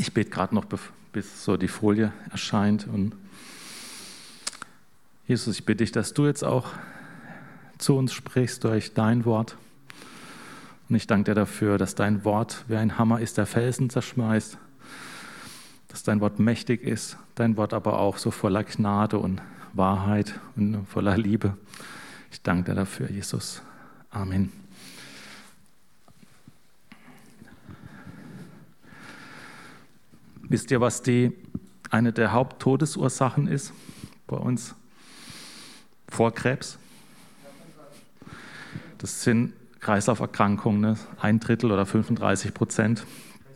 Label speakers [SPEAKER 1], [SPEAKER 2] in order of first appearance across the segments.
[SPEAKER 1] Ich bete gerade noch, bis so die Folie erscheint. Und Jesus, ich bitte dich, dass du jetzt auch zu uns sprichst durch dein Wort. Und ich danke dir dafür, dass dein Wort wie ein Hammer ist, der Felsen zerschmeißt. Dass dein Wort mächtig ist, dein Wort aber auch so voller Gnade und Wahrheit und voller Liebe. Ich danke dir dafür, Jesus. Amen. Wisst ihr, was eine der Haupttodesursachen ist bei uns vor Krebs? Das sind Kreislauferkrankungen, ne? 1/3 oder 35%.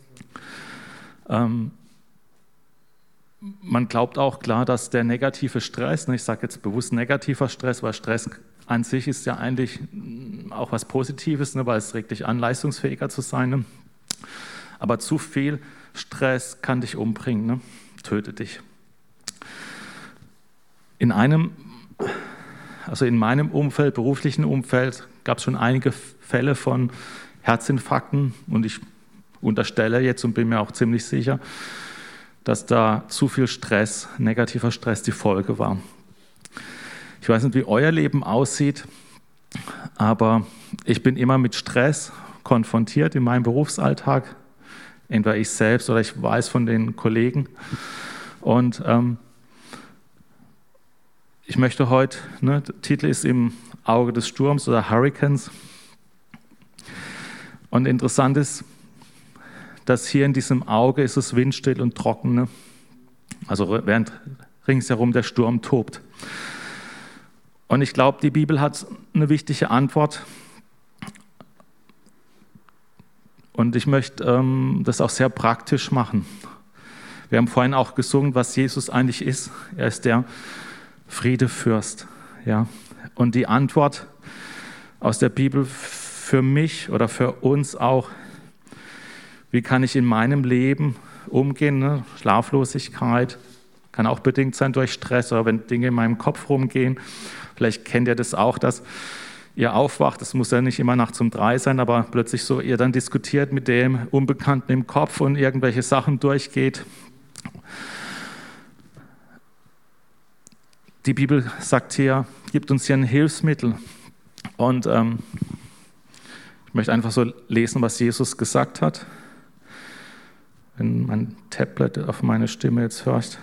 [SPEAKER 1] Man glaubt auch klar, dass der negative Stress, ich sage jetzt bewusst negativer Stress, weil Stress an sich ist ja eigentlich auch was Positives, weil es regt dich an, leistungsfähiger zu sein. Aber zu viel Stress kann dich umbringen, tötet dich. In meinem Umfeld, beruflichen Umfeld, gab es schon einige Fälle von Herzinfarkten und ich unterstelle jetzt und bin mir auch ziemlich sicher, dass da zu viel Stress, negativer Stress die Folge war. Ich weiß nicht, wie euer Leben aussieht, aber ich bin immer mit Stress konfrontiert in meinem Berufsalltag, entweder ich selbst oder ich weiß von den Kollegen. Und ich möchte heute, der Titel ist im Auge des Sturms oder Hurricanes. Und interessant ist, dass hier in diesem Auge ist es windstill und trocken, also während ringsherum der Sturm tobt. Und ich glaube, die Bibel hat eine wichtige Antwort. Und ich möchte das auch sehr praktisch machen. Wir haben vorhin auch gesungen, was Jesus eigentlich ist. Er ist der Friedefürst. Ja. Und die Antwort aus der Bibel für mich oder für uns auch, wie kann ich in meinem Leben umgehen? Schlaflosigkeit kann auch bedingt sein durch Stress oder wenn Dinge in meinem Kopf rumgehen. Vielleicht kennt ihr das auch, dass ihr aufwacht, das muss ja nicht immer nachts um 3 sein, aber plötzlich so ihr dann diskutiert mit dem Unbekannten im Kopf und irgendwelche Sachen durchgeht. Die Bibel sagt hier, gibt uns hier ein Hilfsmittel. Und ich möchte einfach so lesen, was Jesus gesagt hat. Wenn mein Tablet auf meine Stimme jetzt hört.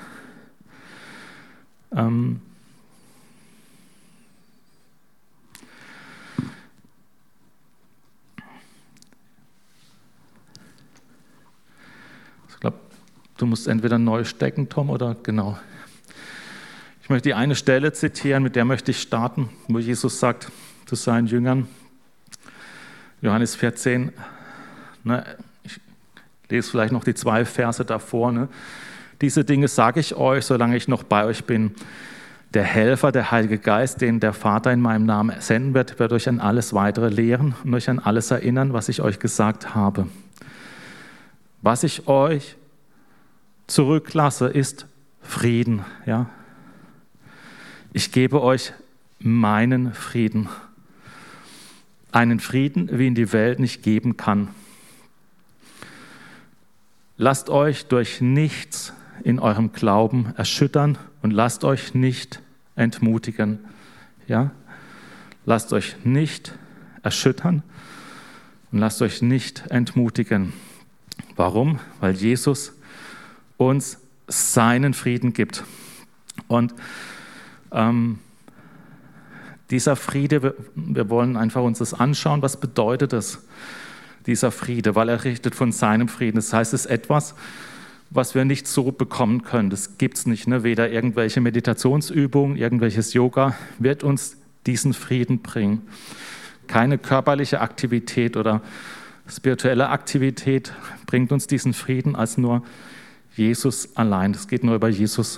[SPEAKER 1] Ich glaube, du musst entweder neu stecken, Tom, oder genau. Ich möchte die eine Stelle zitieren, mit der möchte ich starten, wo Jesus sagt zu seinen Jüngern, Johannes 14, ich lese vielleicht noch die 2 Verse davor. Diese Dinge sage ich euch, solange ich noch bei euch bin. Der Helfer, der Heilige Geist, den der Vater in meinem Namen senden wird euch an alles Weitere lehren und euch an alles erinnern, was ich euch gesagt habe. Was ich euch zurücklasse, ist Frieden. Ja? Ich gebe euch meinen Frieden. Einen Frieden, wie ihn die Welt nicht geben kann. Lasst euch durch nichts in eurem Glauben erschüttern und lasst euch nicht entmutigen. Ja? Lasst euch nicht erschüttern und lasst euch nicht entmutigen. Warum? Weil Jesus uns seinen Frieden gibt. Und dieser Friede, wir wollen einfach uns das anschauen, was bedeutet das, dieser Friede, weil er richtet von seinem Frieden. Das heißt, es ist etwas, was wir nicht so bekommen können. Das gibt es nicht. Weder irgendwelche Meditationsübungen, irgendwelches Yoga wird uns diesen Frieden bringen. Keine körperliche Aktivität oder spirituelle Aktivität bringt uns diesen Frieden als nur Jesus allein. Das geht nur über Jesus.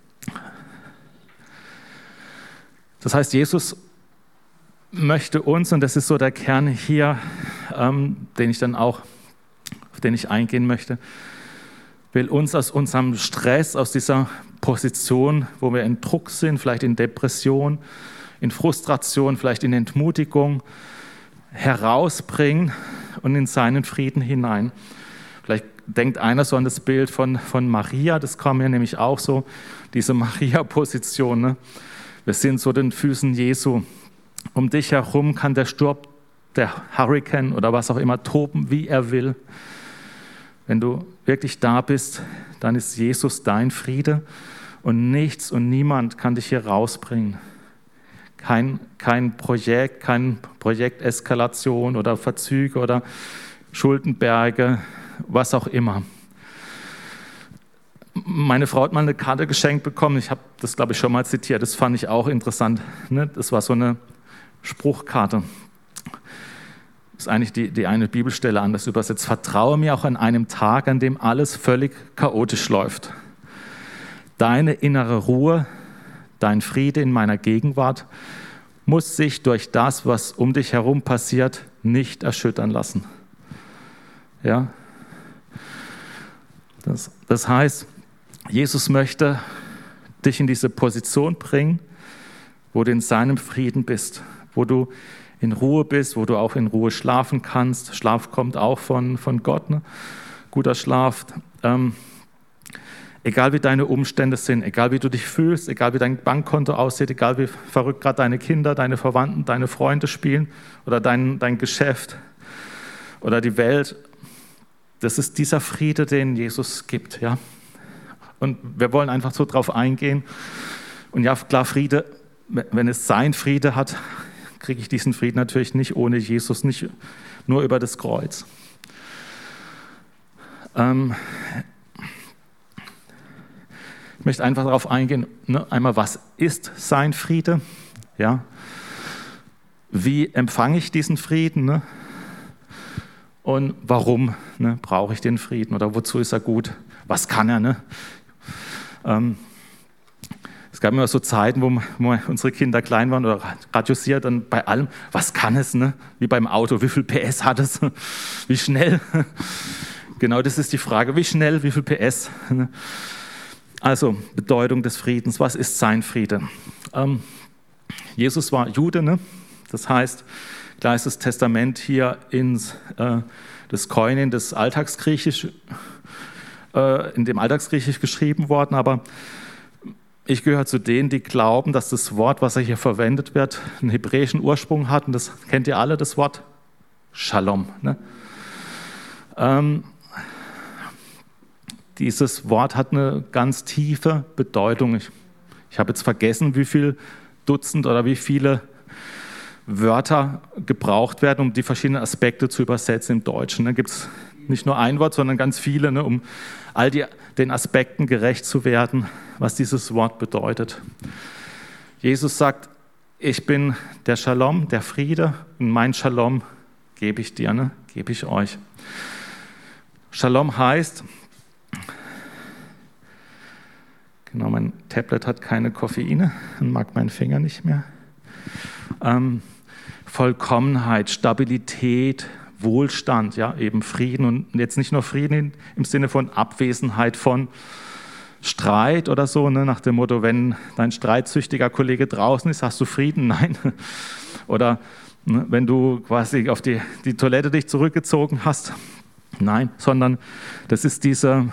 [SPEAKER 1] Das heißt, Jesus möchte uns, und das ist so der Kern hier, auf den ich eingehen möchte, will uns aus unserem Stress, aus dieser Position, wo wir in Druck sind, vielleicht in Depression, in Frustration, vielleicht in Entmutigung, herausbringen und in seinen Frieden hinein. Vielleicht denkt einer so an das Bild von Maria, das kam mir nämlich auch so, diese Maria-Position. Ne? Wir sind so den Füßen Jesu. Um dich herum kann der Sturm, der Hurrikan oder was auch immer toben, wie er will. Wenn du wirklich da bist, dann ist Jesus dein Friede und nichts und niemand kann dich hier rausbringen. Kein Projekteskalation oder Verzüge oder Schuldenberge, was auch immer. Meine Frau hat mal eine Karte geschenkt bekommen, ich habe das, glaube ich, schon mal zitiert, das fand ich auch interessant. Ne? Das war so eine Spruchkarte. Das ist eigentlich die eine Bibelstelle anders übersetzt. Vertraue mir auch an einem Tag, an dem alles völlig chaotisch läuft. Deine innere Ruhe, dein Friede in meiner Gegenwart muss sich durch das, was um dich herum passiert, nicht erschüttern lassen. Ja? Das heißt, Jesus möchte dich in diese Position bringen, wo du in seinem Frieden bist, wo du in Ruhe bist, wo du auch in Ruhe schlafen kannst. Schlaf kommt auch von Gott, ne? Guter Schlaf. Egal wie deine Umstände sind, egal wie du dich fühlst, egal wie dein Bankkonto aussieht, egal wie verrückt gerade deine Kinder, deine Verwandten, deine Freunde spielen oder dein Geschäft oder die Welt, das ist dieser Friede, den Jesus gibt. Ja? Und wir wollen einfach so drauf eingehen. Und ja, klar, Friede, wenn es sein Friede hat, kriege ich diesen Frieden natürlich nicht ohne Jesus, nicht nur über das Kreuz. Ich möchte einfach darauf eingehen, ne? Einmal, was ist sein Friede? Ja? Wie empfange ich diesen Frieden? Ne? Und warum brauche ich den Frieden oder wozu ist er gut? Was kann er? Ne? Es gab immer so Zeiten, wo unsere Kinder klein waren oder Radiosier dann bei allem, was kann es? Ne? Wie beim Auto, wie viel PS hat es? Wie schnell? Genau, das ist die Frage, wie schnell, wie viel PS? Ne? Also, Bedeutung des Friedens, was ist sein Friede? Jesus war Jude, ne? Das heißt, klar ist das Testament hier ins das Koine, das Alltagsgriechisch, in dem Alltagsgriechisch geschrieben worden, aber ich gehöre zu denen, die glauben, dass das Wort, was hier verwendet wird, einen hebräischen Ursprung hat, und das kennt ihr alle, das Wort Shalom. Ne? Dieses Wort hat eine ganz tiefe Bedeutung. Ich habe jetzt vergessen, wie viel Dutzend oder wie viele Wörter gebraucht werden, um die verschiedenen Aspekte zu übersetzen im Deutschen. Da gibt es nicht nur ein Wort, sondern ganz viele, ne, um all den Aspekten gerecht zu werden, was dieses Wort bedeutet. Jesus sagt, ich bin der Shalom, der Friede, und mein Shalom gebe ich dir, ne, gebe ich euch. Shalom heißt, genau, mein Tablet hat keine Koffeine und mag meinen Finger nicht mehr. Vollkommenheit, Stabilität, Wohlstand, ja, eben Frieden, und jetzt nicht nur Frieden im Sinne von Abwesenheit von Streit oder so, ne, nach dem Motto, wenn dein streitsüchtiger Kollege draußen ist, hast du Frieden? Nein. Oder ne, wenn du quasi auf die Toilette dich zurückgezogen hast? Nein, sondern das ist diese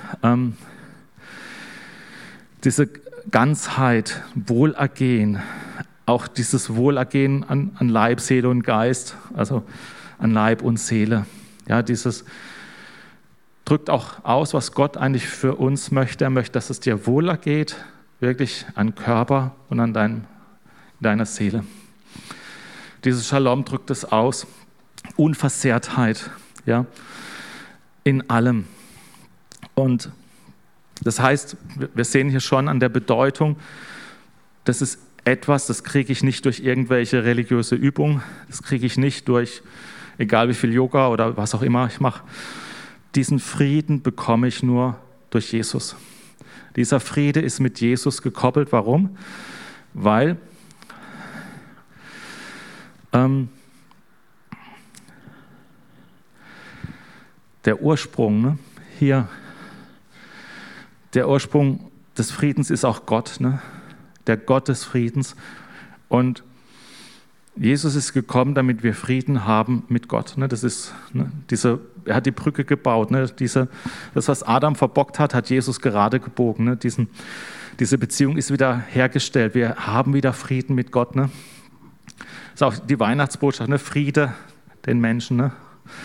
[SPEAKER 1] Ganzheit, Wohlergehen, auch dieses Wohlergehen an Leib, Seele und Geist, also an Leib und Seele. Ja, dieses drückt auch aus, was Gott eigentlich für uns möchte. Er möchte, dass es dir wohlergeht, wirklich an Körper und an deiner Seele. Dieses Shalom drückt es aus. Unversehrtheit, ja, in allem. Und das heißt, wir sehen hier schon an der Bedeutung, das ist etwas, das kriege ich nicht durch irgendwelche religiöse Übung, das kriege ich nicht durch, egal wie viel Yoga oder was auch immer ich mache. Diesen Frieden bekomme ich nur durch Jesus. Dieser Friede ist mit Jesus gekoppelt. Warum? Weil der Ursprung, ne, hier, der Ursprung des Friedens ist auch Gott, ne? Der Gott des Friedens. Und Jesus ist gekommen, damit wir Frieden haben mit Gott. Ne? Das ist, ne, diese er hat die Brücke gebaut. Ne? Das, was Adam verbockt hat, hat Jesus gerade gebogen. Ne? Diese Beziehung ist wieder hergestellt. Wir haben wieder Frieden mit Gott. Ne? Das ist auch die Weihnachtsbotschaft, ne? Friede den Menschen. Ne?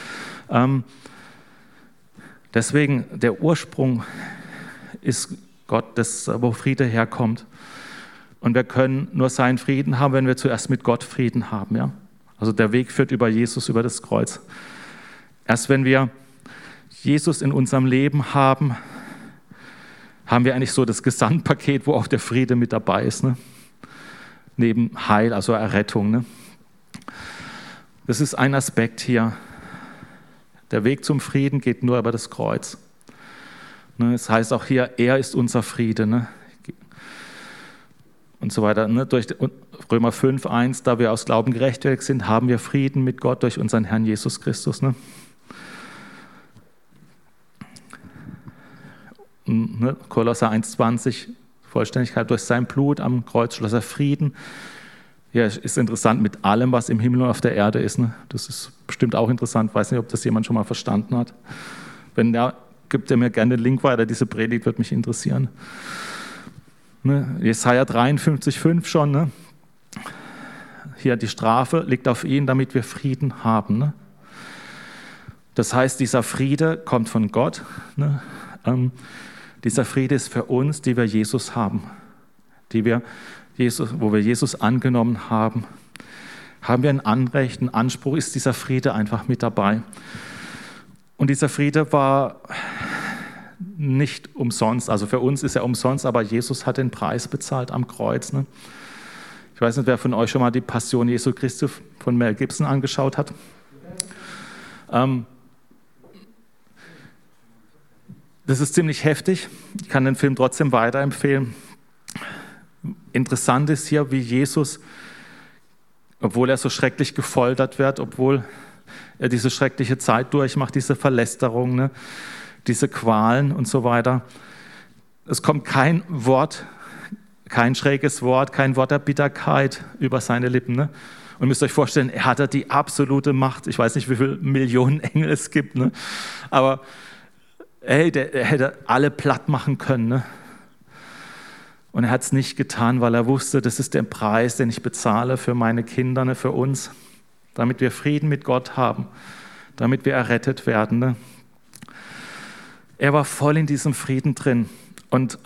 [SPEAKER 1] Deswegen, der Ursprung ist Gott, wo Friede herkommt. Und wir können nur seinen Frieden haben, wenn wir zuerst mit Gott Frieden haben. Ja? Also der Weg führt über Jesus, über das Kreuz. Erst wenn wir Jesus in unserem Leben haben, haben wir eigentlich so das Gesamtpaket, wo auch der Friede mit dabei ist. Ne? Neben Heil, also Errettung. Ne? Das ist ein Aspekt hier. Der Weg zum Frieden geht nur über das Kreuz. Ne? Das heißt auch hier, er ist unser Friede. Ne? Und so weiter. Ne? Durch Römer 5,1, da wir aus Glauben gerechtfertigt sind, haben wir Frieden mit Gott durch unseren Herrn Jesus Christus. Ne? Kolosser 1,20, Vollständigkeit, durch sein Blut am Kreuz schloss er Frieden. Ja, ist interessant mit allem, was im Himmel und auf der Erde ist. Ne? Das ist bestimmt auch interessant. Ich weiß nicht, ob das jemand schon mal verstanden hat. Wenn ja, gibt er mir gerne den Link weiter. Diese Predigt wird mich interessieren. Ne? Jesaja 53,5 schon. Ne? Hier die Strafe liegt auf ihn, damit wir Frieden haben. Ne? Das heißt, dieser Friede kommt von Gott. Ne? Dieser Friede ist für uns, die wir Jesus haben, wo wir Jesus angenommen haben. Haben wir ein Anrecht, einen Anspruch, ist dieser Friede einfach mit dabei. Und dieser Friede war nicht umsonst, also für uns ist er umsonst, aber Jesus hat den Preis bezahlt am Kreuz. Ne? Ich weiß nicht, wer von euch schon mal die Passion Jesu Christi von Mel Gibson angeschaut hat. Das ist ziemlich heftig. Ich kann den Film trotzdem weiterempfehlen. Interessant ist hier, wie Jesus, obwohl er so schrecklich gefoltert wird, obwohl er diese schreckliche Zeit durchmacht, diese Verlästerung, ne, diese Qualen und so weiter. Es kommt kein Wort, kein schräges Wort, kein Wort der Bitterkeit über seine Lippen. Ne? Und ihr müsst euch vorstellen, er hatte die absolute Macht. Ich weiß nicht, wie viele Millionen Engel es gibt, ne? Aber er hätte alle platt machen können. Ne? Und er hat es nicht getan, weil er wusste, das ist der Preis, den ich bezahle für meine Kinder, ne, für uns, damit wir Frieden mit Gott haben, damit wir errettet werden. Ne? Er war voll in diesem Frieden drin. Und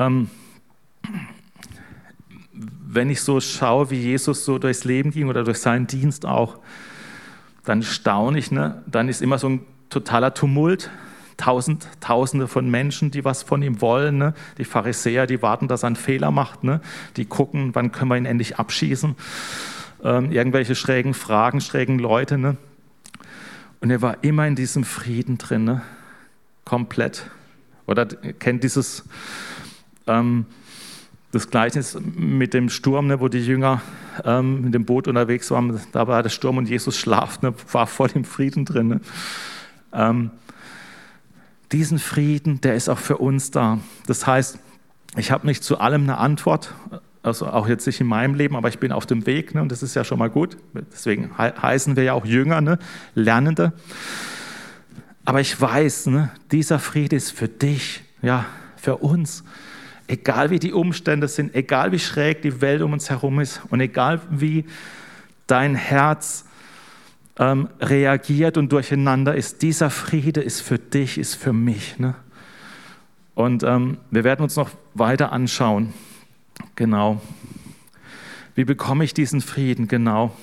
[SPEAKER 1] wenn ich so schaue, wie Jesus so durchs Leben ging oder durch seinen Dienst auch, dann staune ich. Ne? Dann ist immer so ein totaler Tumult. Tausende von Menschen, die was von ihm wollen. Ne? Die Pharisäer, die warten, dass er einen Fehler macht. Ne? Die gucken, wann können wir ihn endlich abschießen. Irgendwelche schrägen Fragen, schrägen Leute. Ne? Und er war immer in diesem Frieden drin. Ne? Komplett. Oder kennt dieses das Gleichnis mit dem Sturm, ne? Wo die Jünger mit dem Boot unterwegs waren. Da war der Sturm und Jesus schlaft, ne? War voll im Frieden drin. Ne? Diesen Frieden, der ist auch für uns da. Das heißt, ich habe nicht zu allem eine Antwort, also auch jetzt nicht in meinem Leben, aber ich bin auf dem Weg, ne, und das ist ja schon mal gut. Deswegen heißen wir ja auch Jünger, ne, Lernende. Aber ich weiß, ne, dieser Friede ist für dich, ja, für uns. Egal wie die Umstände sind, egal wie schräg die Welt um uns herum ist und egal wie dein Herz reagiert und durcheinander ist, dieser Friede ist für dich, ist für mich. Ne? Und wir werden uns noch weiter anschauen. Genau. Wie bekomme ich diesen Frieden? Genau.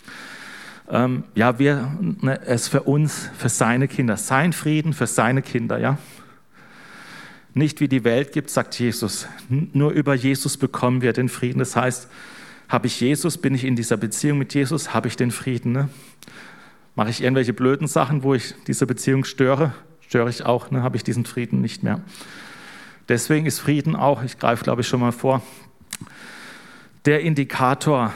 [SPEAKER 1] Es für uns, für seine Kinder. Sein Frieden für seine Kinder, ja. Nicht wie die Welt gibt, sagt Jesus. Nur über Jesus bekommen wir den Frieden. Das heißt, habe ich Jesus, bin ich in dieser Beziehung mit Jesus, habe ich den Frieden. Ne? Mache ich irgendwelche blöden Sachen, wo ich diese Beziehung störe ich auch, ne? Habe ich diesen Frieden nicht mehr. Deswegen ist Frieden auch, ich greife glaube ich schon mal vor, der Indikator,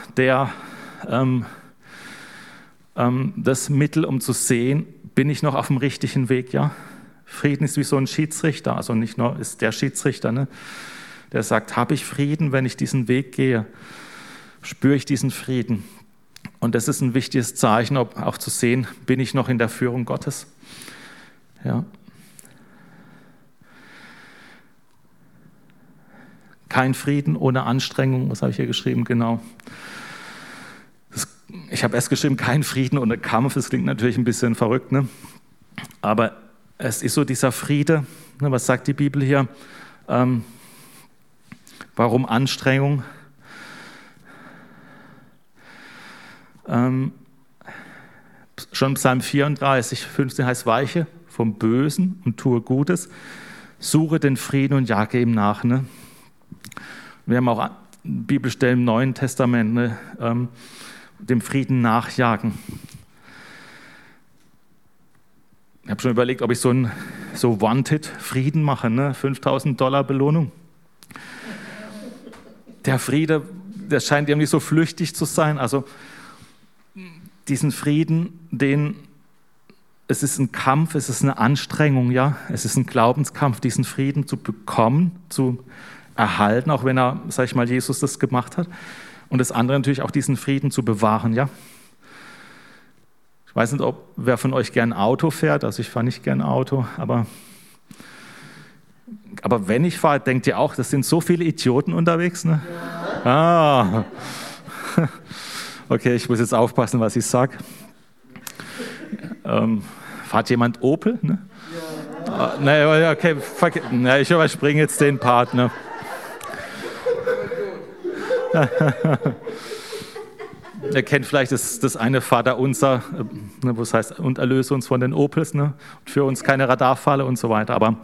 [SPEAKER 1] das Mittel, um zu sehen, bin ich noch auf dem richtigen Weg, ja? Frieden ist wie so ein Schiedsrichter, also nicht nur ist der Schiedsrichter, ne? Der sagt, habe ich Frieden, wenn ich diesen Weg gehe? Spüre ich diesen Frieden? Und das ist ein wichtiges Zeichen, auch zu sehen, bin ich noch in der Führung Gottes? Ja. Kein Frieden ohne Anstrengung, was habe ich hier geschrieben? Genau. Ich habe erst geschrieben, kein Frieden ohne Kampf, das klingt natürlich ein bisschen verrückt, ne? Aber es ist so dieser Friede, ne? Was sagt die Bibel hier? Warum Anstrengung? Schon Psalm 34, 15 heißt, weiche vom Bösen und tue Gutes, suche den Frieden und jage ihm nach. Ne? Wir haben auch Bibelstellen im Neuen Testament, ne? Dem Frieden nachjagen. Ich habe schon überlegt, ob ich so Wanted Frieden mache, ne? $5.000 Belohnung. Der Friede, der scheint irgendwie so flüchtig zu sein. Also diesen Frieden, es ist ein Kampf, es ist eine Anstrengung, ja. Es ist ein Glaubenskampf, diesen Frieden zu bekommen, zu erhalten, auch wenn sag ich mal, Jesus das gemacht hat. Und das andere natürlich auch diesen Frieden zu bewahren, ja. Ich weiß nicht, wer von euch gern Auto fährt, also ich fahre nicht gern Auto, aber wenn ich fahre, denkt ihr auch, das sind so viele Idioten unterwegs, ne? Ja. Okay, ich muss jetzt aufpassen, was ich sage. Fahrt jemand Opel? Ne? Ja. Okay, ich überspringe jetzt den Part. Ne? Ihr kennt vielleicht das eine Vaterunser, wo es heißt, und erlöse uns von den Opels, ne? Und für uns keine Radarfalle und so weiter. Aber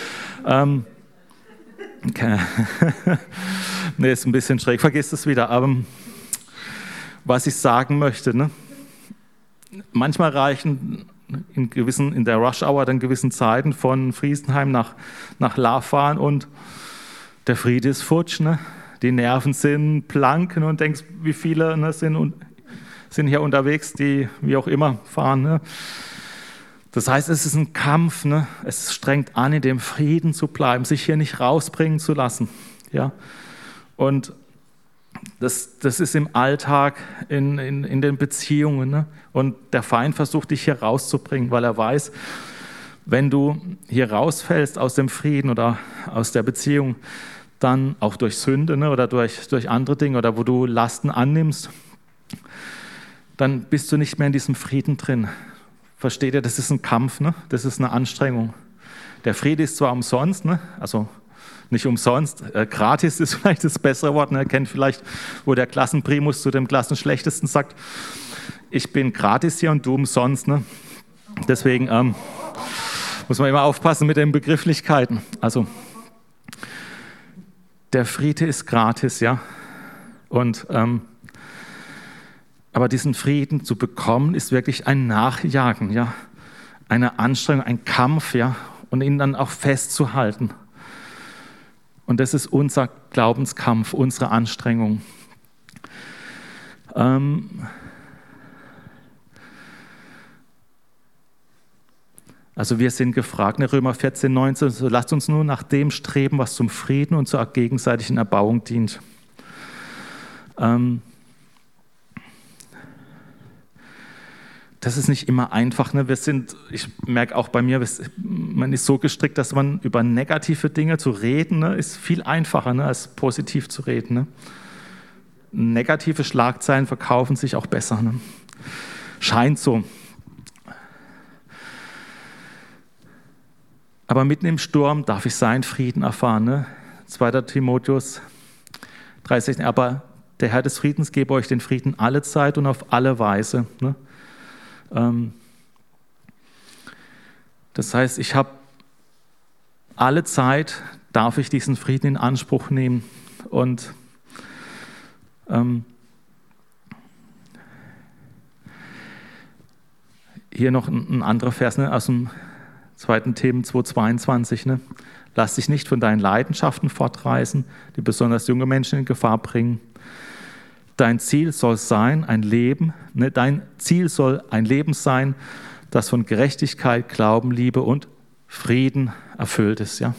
[SPEAKER 1] okay. Nee, ist ein bisschen schräg, vergiss es wieder. Aber was ich sagen möchte, ne? Manchmal reichen in der Rush-Hour dann gewissen Zeiten von Friesenheim nach La fahren und der Friede ist futsch, ne? Die Nerven sind blank, ne? Und denkst, wie viele, ne, sind hier unterwegs, die wie auch immer fahren. Ne? Das heißt, es ist ein Kampf, ne? Es strengt an, in dem Frieden zu bleiben, sich hier nicht rausbringen zu lassen. Ja? Und das ist im Alltag, in den Beziehungen. Ne? Und der Feind versucht, dich hier rauszubringen, weil er weiß, wenn du hier rausfällst aus dem Frieden oder aus der Beziehung, dann auch durch Sünde, ne, oder durch andere Dinge oder wo du Lasten annimmst, dann bist du nicht mehr in diesem Frieden drin. Versteht ihr, das ist ein Kampf, ne? Das ist eine Anstrengung. Der Friede ist zwar umsonst, ne? Also nicht umsonst, gratis ist vielleicht das bessere Wort. Ne? Ihr kennt vielleicht, wo der Klassenprimus zu dem Klassenschlechtesten sagt, ich bin gratis hier und du umsonst. Ne? Deswegen muss man immer aufpassen mit den Begrifflichkeiten. Also der Friede ist gratis, ja. Und aber diesen Frieden zu bekommen, ist wirklich ein Nachjagen, ja, eine Anstrengung, ein Kampf, ja, und ihn dann auch festzuhalten. Und das ist unser Glaubenskampf, unsere Anstrengung. Also wir sind gefragt, in Römer 14, 19, so lasst uns nur nach dem streben, was zum Frieden und zur gegenseitigen Erbauung dient. Das ist nicht immer einfach. Ne? Ich merke auch bei mir, man ist so gestrickt, dass man über negative Dinge zu reden, ne, ist viel einfacher, ne, als positiv zu reden. Ne? Negative Schlagzeilen verkaufen sich auch besser. Ne? Scheint so. Aber mitten im Sturm darf ich seinen Frieden erfahren. Ne? 2. Timotheus 3,16. Aber der Herr des Friedens gebe euch den Frieden alle Zeit und auf alle Weise. Ne? Das heißt, ich habe alle Zeit, darf ich diesen Frieden in Anspruch nehmen. Und hier noch ein anderer Vers, ne, aus dem 2. Themen 2,22. Ne? Lass dich nicht von deinen Leidenschaften fortreißen, die besonders junge Menschen in Gefahr bringen. Dein Ziel soll sein, ein Leben sein, das von Gerechtigkeit, Glauben, Liebe und Frieden erfüllt ist. Ja?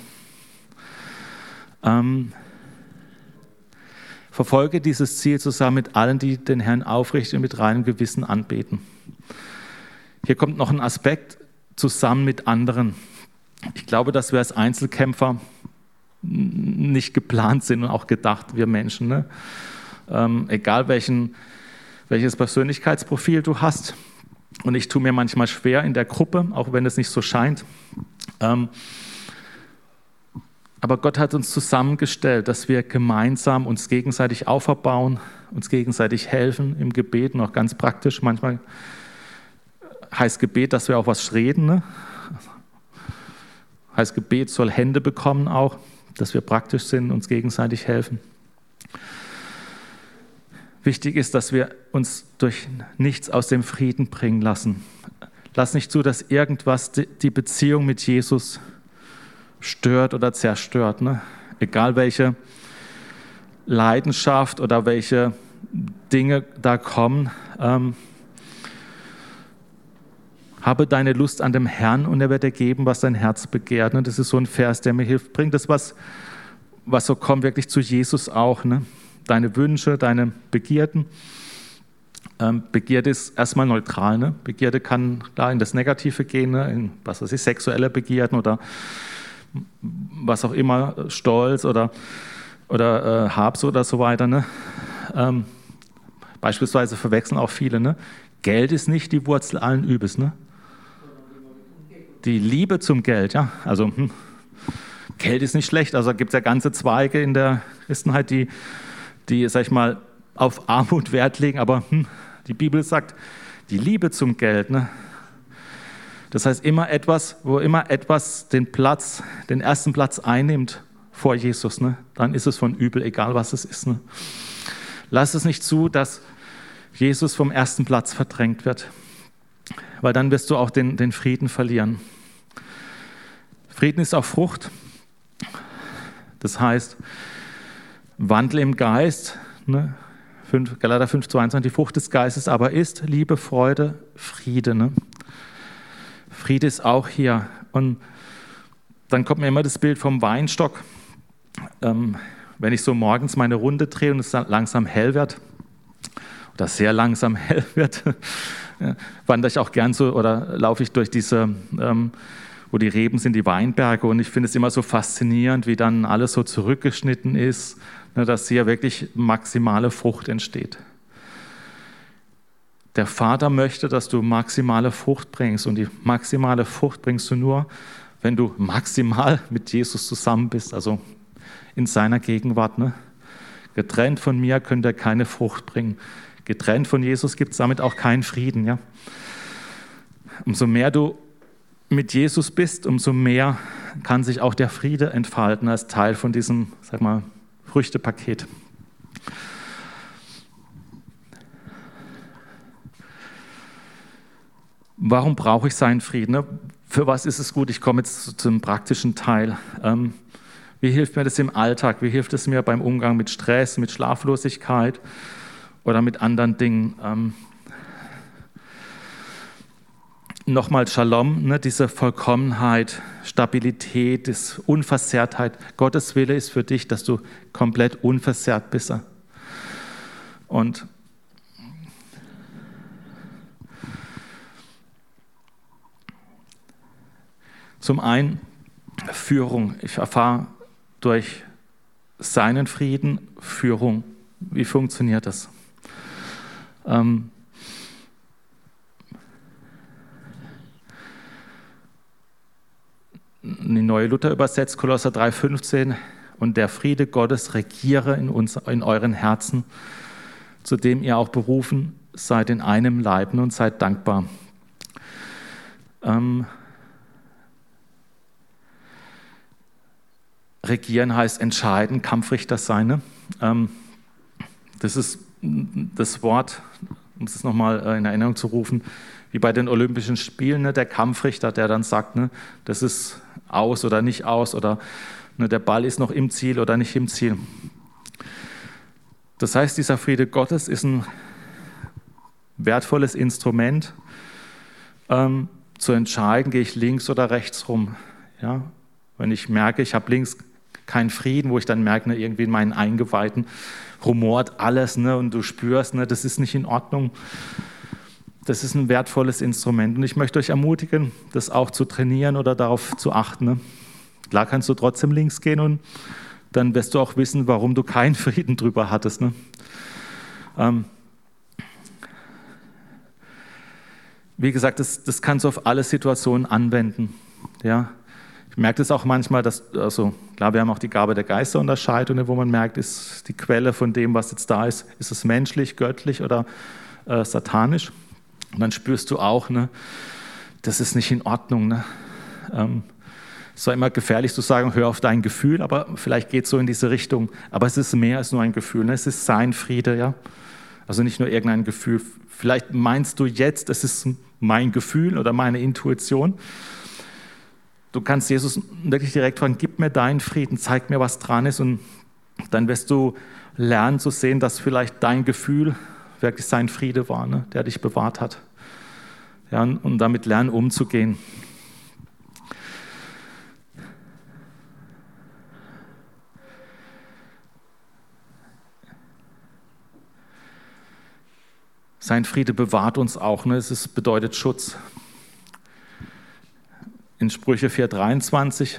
[SPEAKER 1] Verfolge dieses Ziel zusammen mit allen, die den Herrn aufrichtig und mit reinem Gewissen anbeten. Hier kommt noch ein Aspekt, zusammen mit anderen. Ich glaube, dass wir als Einzelkämpfer nicht geplant sind und auch gedacht, wir Menschen. Ne? Egal welches Persönlichkeitsprofil du hast. Und ich tue mir manchmal schwer in der Gruppe, auch wenn es nicht so scheint. Aber Gott hat uns zusammengestellt, dass wir gemeinsam uns gegenseitig auferbauen, uns gegenseitig helfen im Gebet und auch ganz praktisch. Manchmal heißt Gebet, dass wir auch was reden. Ne? Heißt Gebet soll Hände bekommen auch, dass wir praktisch sind, uns gegenseitig helfen. Wichtig ist, dass wir uns durch nichts aus dem Frieden bringen lassen. Lass nicht zu, dass irgendwas die Beziehung mit Jesus stört oder zerstört. Ne? Egal welche Leidenschaft oder welche Dinge da kommen. Habe deine Lust an dem Herrn und er wird dir geben, was dein Herz begehrt. Ne? Das ist so ein Vers, der mir hilft. Bring das, was so kommt, wirklich zu Jesus auch. Ne? Deine Wünsche, deine Begierden. Begierde ist erstmal neutral. Ne? Begierde kann da in das Negative gehen, ne? In was weiß ich, sexuelle Begierden oder was auch immer, Stolz oder Habsucht oder so weiter. Ne? Beispielsweise verwechseln auch viele. Ne? Geld ist nicht die Wurzel allen Übels. Ne? Die Liebe zum Geld, ja, also Geld ist nicht schlecht. Also gibt es ja ganze Zweige in der Christenheit, die, sag ich mal, auf Armut Wert legen, aber die Bibel sagt, die Liebe zum Geld, ne? Das heißt, wo immer etwas den ersten Platz einnimmt vor Jesus, ne? Dann ist es von übel, egal was es ist. Ne? Lass es nicht zu, dass Jesus vom ersten Platz verdrängt wird, weil dann wirst du auch den Frieden verlieren. Frieden ist auch Frucht. Das heißt, Wandel im Geist, ne? Galater 5,22, die Frucht des Geistes aber ist Liebe, Freude, Friede. Ne? Friede ist auch hier. Und dann kommt mir immer das Bild vom Weinstock. Wenn ich so morgens meine Runde drehe und es langsam hell wird, oder sehr langsam hell wird, wandere ich auch gern so oder laufe ich durch diese, wo die Reben sind, die Weinberge. Und ich finde es immer so faszinierend, wie dann alles so zurückgeschnitten ist, dass hier wirklich maximale Frucht entsteht. Der Vater möchte, dass du maximale Frucht bringst. Und die maximale Frucht bringst du nur, wenn du maximal mit Jesus zusammen bist, also in seiner Gegenwart. Ne? Getrennt von mir könnt ihr keine Frucht bringen. Getrennt von Jesus gibt es damit auch keinen Frieden. Ja? Umso mehr du mit Jesus bist, umso mehr kann sich auch der Friede entfalten als Teil von diesem, sag mal, Früchtepaket. Warum brauche ich seinen Frieden? Ne? Für was ist es gut? Ich komme jetzt zum praktischen Teil. Wie hilft mir das im Alltag? Wie hilft es mir beim Umgang mit Stress, mit Schlaflosigkeit oder mit anderen Dingen? Nochmal Shalom, ne? Diese Vollkommenheit, Stabilität, Unversehrtheit. Gottes Wille ist für dich, dass du komplett unversehrt bist. Und zum einen Führung. Ich erfahre durch seinen Frieden Führung. Wie funktioniert das? Die Neue Luther übersetzt, Kolosser 3,15, und der Friede Gottes regiere in euren Herzen, zu dem ihr auch berufen seid in einem Leib und seid dankbar. Regieren heißt entscheiden, Kampfrichter sein. Ne? Das ist das Wort, um es nochmal in Erinnerung zu rufen, wie bei den Olympischen Spielen, ne? Der Kampfrichter, der dann sagt, ne, das ist aus oder nicht aus oder ne, der Ball ist noch im Ziel oder nicht im Ziel. Das heißt, dieser Friede Gottes ist ein wertvolles Instrument, zu entscheiden, gehe ich links oder rechts rum. Ja? Wenn ich merke, ich habe links keinen Frieden, wo ich dann merke, ne, irgendwie in meinen Eingeweiden rumort alles, ne, und du spürst, ne, das ist nicht in Ordnung, das ist ein wertvolles Instrument. Und ich möchte euch ermutigen, das auch zu trainieren oder darauf zu achten. Ne? Klar kannst du trotzdem links gehen und dann wirst du auch wissen, warum du keinen Frieden drüber hattest. Ne? Wie gesagt, das kannst du auf alle Situationen anwenden. Ja? Ich merke das auch manchmal, also klar, wir haben auch die Gabe der Geisterunterscheidung, wo man merkt, ist die Quelle von dem, was jetzt da ist es menschlich, göttlich oder satanisch. Und dann spürst du auch, ne, das ist nicht in Ordnung. Ne? Es war immer gefährlich zu sagen, hör auf dein Gefühl, aber vielleicht geht es so in diese Richtung. Aber es ist mehr als nur ein Gefühl, ne? Es ist sein Friede, ja. Also nicht nur irgendein Gefühl. Vielleicht meinst du jetzt, es ist mein Gefühl oder meine Intuition. Du kannst Jesus wirklich direkt fragen, gib mir deinen Frieden, zeig mir, was dran ist. Und dann wirst du lernen zu sehen, dass vielleicht dein Gefühl wirklich sein Friede war, ne? Der dich bewahrt hat. Ja, und damit lernen, umzugehen. Sein Friede bewahrt uns auch, ne? Bedeutet Schutz. In Sprüche 4,23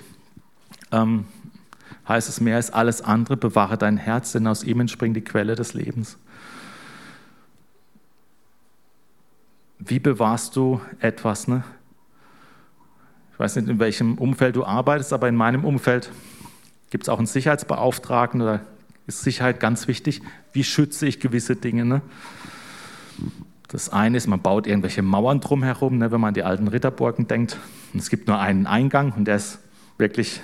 [SPEAKER 1] heißt es, mehr als alles andere, bewahre dein Herz, denn aus ihm entspringt die Quelle des Lebens. Wie bewahrst du etwas? Ne? Ich weiß nicht, in welchem Umfeld du arbeitest, aber in meinem Umfeld gibt es auch einen Sicherheitsbeauftragten oder ist Sicherheit ganz wichtig. Wie schütze ich gewisse Dinge? Ne? Das eine ist, man baut irgendwelche Mauern drumherum, ne, wenn man an die alten Ritterburgen denkt. Und es gibt nur einen Eingang und der ist wirklich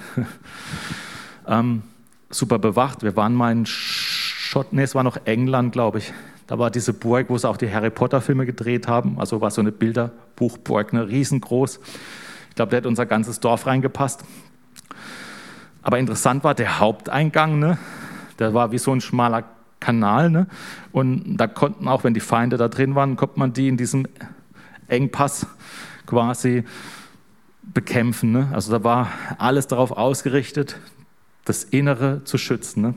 [SPEAKER 1] super bewacht. Wir waren mal in es war noch England, glaube ich. Da war diese Burg, wo sie auch die Harry Potter-Filme gedreht haben. Also war so eine Bilderbuchburg, ne, riesengroß. Ich glaube, da hätte unser ganzes Dorf reingepasst. Aber interessant war der Haupteingang, ne, der war wie so ein schmaler Kanal, ne? Und da konnten auch, wenn die Feinde da drin waren, konnte man die in diesem Engpass quasi bekämpfen. Ne? Also da war alles darauf ausgerichtet, das Innere zu schützen. Ne?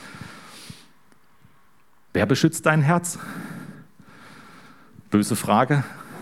[SPEAKER 1] Wer beschützt dein Herz? Böse Frage.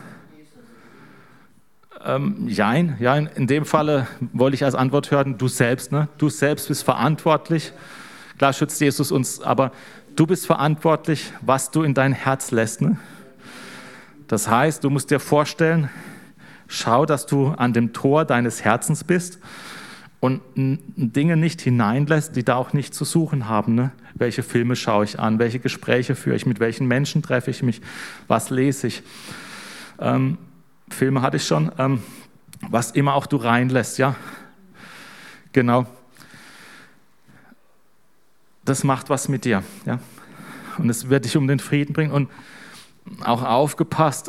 [SPEAKER 1] Jein. Ja, in dem Falle wollte ich als Antwort hören, du selbst. Ne? Du selbst bist verantwortlich. Klar schützt Jesus uns, aber du bist verantwortlich, was du in dein Herz lässt. Ne? Das heißt, du musst dir vorstellen, schau, dass du an dem Tor deines Herzens bist und Dinge nicht hineinlässt, die da auch nicht zu suchen haben. Ne? Welche Filme schaue ich an? Welche Gespräche führe ich? Mit welchen Menschen treffe ich mich? Was lese ich? Filme hatte ich schon. Was immer auch du reinlässt, ja? Genau. Das macht was mit dir, ja. Und es wird dich um den Frieden bringen. Und auch aufgepasst,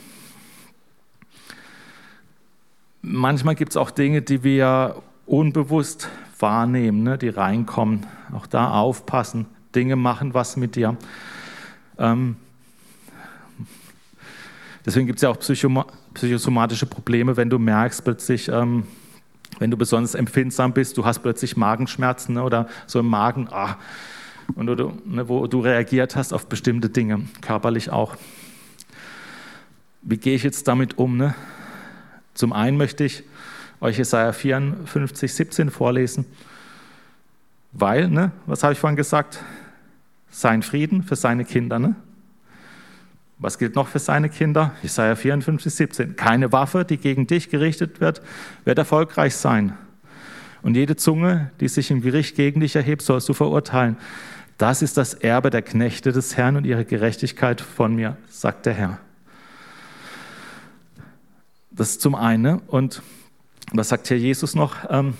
[SPEAKER 1] manchmal gibt es auch Dinge, die wir unbewusst wahrnehmen, ne, die reinkommen. Auch da aufpassen, Dinge machen was mit dir. Deswegen gibt es ja auch psychosomatische Probleme, wenn du merkst plötzlich, wenn du besonders empfindsam bist, du hast plötzlich Magenschmerzen, ne, oder so im Magen, und wo du reagiert hast auf bestimmte Dinge, körperlich auch. Wie gehe ich jetzt damit um? Ne? Zum einen möchte ich euch Jesaja 54, 17 vorlesen, weil, ne, was habe ich vorhin gesagt? Sein Frieden für seine Kinder. Ne? Was gilt noch für seine Kinder? Jesaja 54, 17. Keine Waffe, die gegen dich gerichtet wird erfolgreich sein. Und jede Zunge, die sich im Gericht gegen dich erhebt, sollst du verurteilen. Das ist das Erbe der Knechte des Herrn und ihre Gerechtigkeit von mir, sagt der Herr. Das ist zum einen. Und was sagt hier Jesus noch?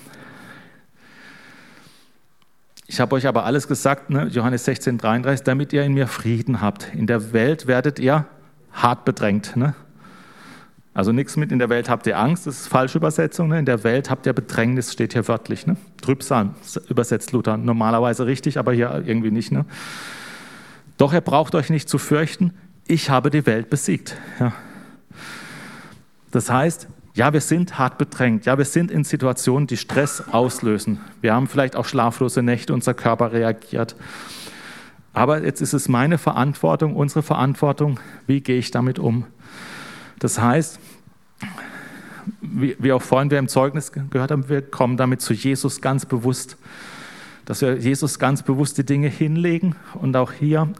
[SPEAKER 1] Ich habe euch aber alles gesagt, ne? Johannes 16, 33, damit ihr in mir Frieden habt. In der Welt werdet ihr hart bedrängt. Ne? Also nichts mit, in der Welt habt ihr Angst, das ist falsche Übersetzung. Ne? In der Welt habt ihr Bedrängnis, steht hier wörtlich. Ne? Trübsal, übersetzt Luther. Normalerweise richtig, aber hier irgendwie nicht. Ne? Doch ihr braucht euch nicht zu fürchten, ich habe die Welt besiegt. Ja. Das heißt, ja, wir sind hart bedrängt. Ja, wir sind in Situationen, die Stress auslösen. Wir haben vielleicht auch schlaflose Nächte, unser Körper reagiert. Aber jetzt ist es meine Verantwortung, unsere Verantwortung, wie gehe ich damit um? Das heißt, wie auch vorhin wir im Zeugnis gehört haben, wir kommen damit zu Jesus ganz bewusst, dass wir Jesus ganz bewusst die Dinge hinlegen und auch hier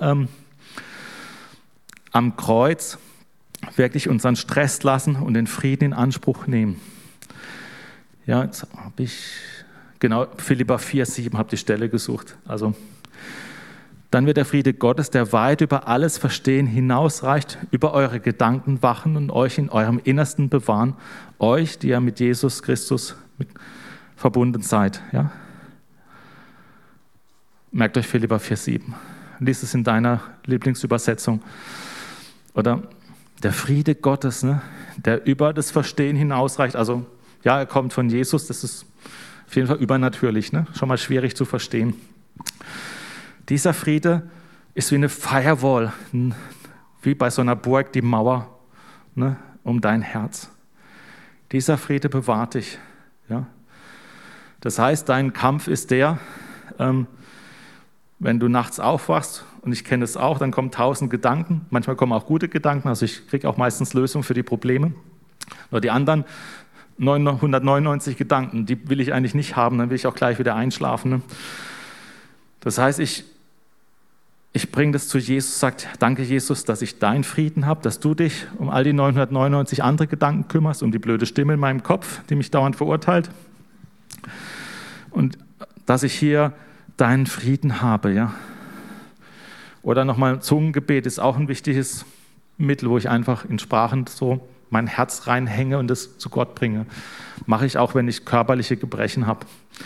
[SPEAKER 1] am Kreuz wirklich unseren Stress lassen und den Frieden in Anspruch nehmen. Ja, jetzt habe ich, genau, Philipper 4,7 habe die Stelle gesucht. Also, dann wird der Friede Gottes, der weit über alles Verstehen hinausreicht, über eure Gedanken wachen und euch in eurem Innersten bewahren, euch, die ihr mit Jesus Christus verbunden seid. Ja? Merkt euch Philipper 4,7. Lies es in deiner Lieblingsübersetzung. Oder der Friede Gottes, ne, der über das Verstehen hinausreicht. Also, ja, er kommt von Jesus, das ist auf jeden Fall übernatürlich, ne? Schon mal schwierig zu verstehen. Dieser Friede ist wie eine Firewall, wie bei so einer Burg die Mauer, ne, um dein Herz. Dieser Friede bewahrt dich. Ja? Das heißt, dein Kampf ist der, wenn du nachts aufwachst, und ich kenne es auch, dann kommen 1000 Gedanken, manchmal kommen auch gute Gedanken, also ich kriege auch meistens Lösungen für die Probleme. Nur die anderen 199 Gedanken, die will ich eigentlich nicht haben, dann will ich auch gleich wieder einschlafen. Ne? Das heißt, ich bringe das zu Jesus, sage, danke Jesus, dass ich deinen Frieden habe, dass du dich um all die 999 andere Gedanken kümmerst, um die blöde Stimme in meinem Kopf, die mich dauernd verurteilt. Und dass ich hier deinen Frieden habe. Ja? Oder nochmal, Zungengebet ist auch ein wichtiges Mittel, wo ich einfach in Sprachen so mein Herz reinhänge und es zu Gott bringe. Mache ich auch, wenn ich körperliche Gebrechen habe.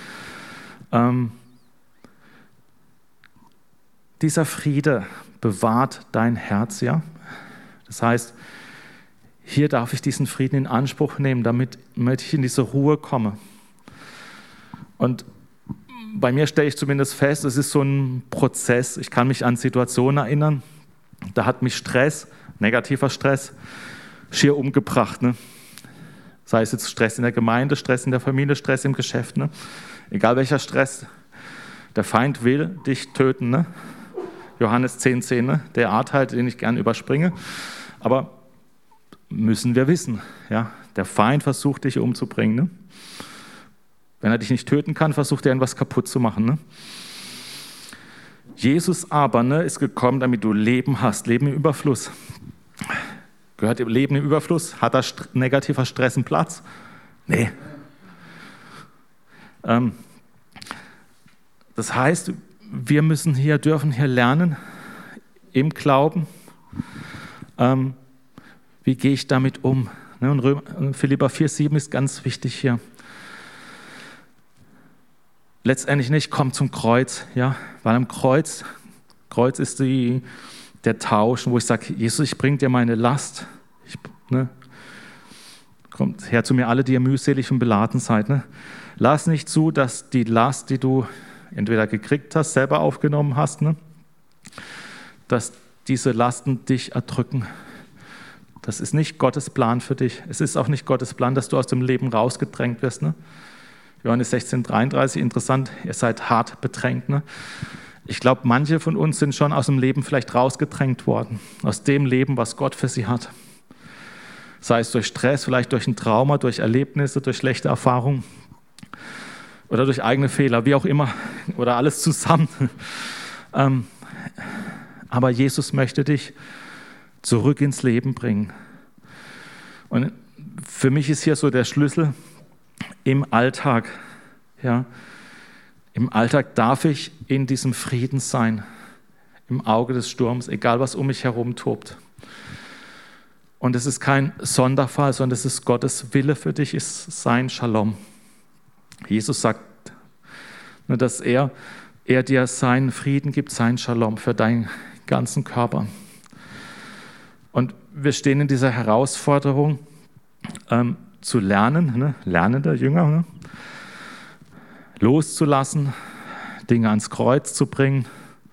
[SPEAKER 1] Dieser Friede bewahrt dein Herz, ja. Das heißt, hier darf ich diesen Frieden in Anspruch nehmen, damit ich in diese Ruhe komme. Und bei mir stelle ich zumindest fest, es ist so ein Prozess. Ich kann mich an Situationen erinnern, da hat mich Stress, negativer Stress, schier umgebracht. Ne? Sei es jetzt Stress in der Gemeinde, Stress in der Familie, Stress im Geschäft. Ne? Egal welcher Stress, der Feind will dich töten. Ne? Johannes 10,10, ne? Der Art halt, den ich gern überspringe. Aber müssen wir wissen, ja? Der Feind versucht, dich umzubringen. Ne? Wenn er dich nicht töten kann, versucht er irgendwas kaputt zu machen. Ne? Jesus aber, ne, ist gekommen, damit du Leben hast, Leben im Überfluss. Gehört Leben im Überfluss? Hat da negativer Stress einen Platz? Nee. Das heißt, wir dürfen hier lernen, im Glauben, wie gehe ich damit um. Ne? Und Philipper 4,7 ist ganz wichtig hier. Letztendlich nicht, komm zum Kreuz, ja, weil am Kreuz ist der Tausch, wo ich sage, Jesus, ich bringe dir meine Last. Kommt her zu mir alle, die ihr mühselig und beladen seid. Ne? Lass nicht zu, dass die Last, die du entweder gekriegt hast, selber aufgenommen hast, ne? Dass diese Lasten dich erdrücken. Das ist nicht Gottes Plan für dich. Es ist auch nicht Gottes Plan, dass du aus dem Leben rausgedrängt wirst. Ne? Johannes 16,33, interessant, ihr seid hart bedrängt. Ne? Ich glaube, manche von uns sind schon aus dem Leben vielleicht rausgedrängt worden. Aus dem Leben, was Gott für sie hat. Sei es durch Stress, vielleicht durch ein Trauma, durch Erlebnisse, durch schlechte Erfahrungen oder durch eigene Fehler, wie auch immer, oder alles zusammen. Aber Jesus möchte dich zurück ins Leben bringen. Und für mich ist hier so der Schlüssel im Alltag. Ja, im Alltag darf ich in diesem Frieden sein, im Auge des Sturms, egal was um mich herum tobt. Und es ist kein Sonderfall, sondern es ist Gottes Wille für dich, ist sein Shalom. Jesus sagt, dass er dir seinen Frieden gibt, sein Shalom für deinen ganzen Körper. Und wir stehen in dieser Herausforderung, zu lernen, ne? Lernender Jünger, ne? Loszulassen, Dinge ans Kreuz zu bringen,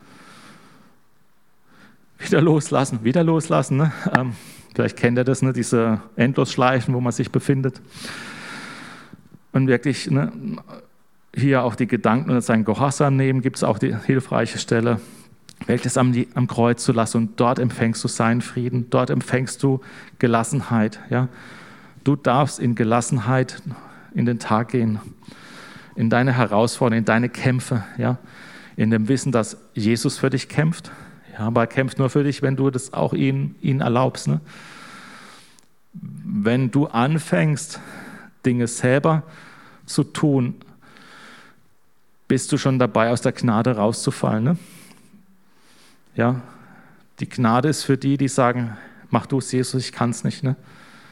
[SPEAKER 1] wieder loslassen. Ne? Vielleicht kennt ihr das, ne? Diese Endlosschleifen, wo man sich befindet. Und wirklich, ne, hier auch die Gedanken und seinen Gehorsam nehmen, gibt es auch die hilfreiche Stelle. Wählt es am Kreuz zu lassen und dort empfängst du seinen Frieden, dort empfängst du Gelassenheit. Ja? Du darfst in Gelassenheit in den Tag gehen, in deine Herausforderungen, in deine Kämpfe, ja? In dem Wissen, dass Jesus für dich kämpft. Ja, aber er kämpft nur für dich, wenn du das auch ihn erlaubst. Ne? Wenn du anfängst, Dinge selber zu tun, bist du schon dabei, aus der Gnade rauszufallen. Ne? Ja, die Gnade ist für die, die sagen, mach du es, Jesus, ich kann es nicht. Ne?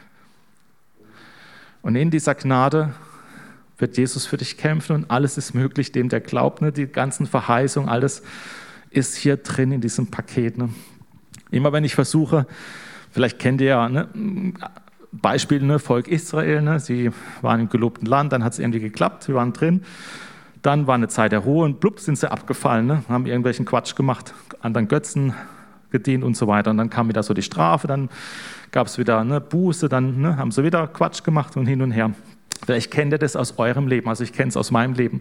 [SPEAKER 1] Und in dieser Gnade wird Jesus für dich kämpfen und alles ist möglich, dem der glaubt. Ne? Die ganzen Verheißungen, alles ist hier drin in diesem Paket. Ne? Immer wenn ich versuche, vielleicht kennt ihr ja Beispiel, ne? Volk Israel, ne? Sie waren im gelobten Land, dann hat es irgendwie geklappt, sie waren drin. Dann war eine Zeit der Ruhe und blub, sind sie abgefallen, ne? Haben irgendwelchen Quatsch gemacht, anderen Götzen gedient und so weiter. Und dann kam wieder so die Strafe, dann gab es wieder Buße, dann haben sie wieder Quatsch gemacht und hin und her. Vielleicht kennt ihr das aus eurem Leben, also ich kenne es aus meinem Leben.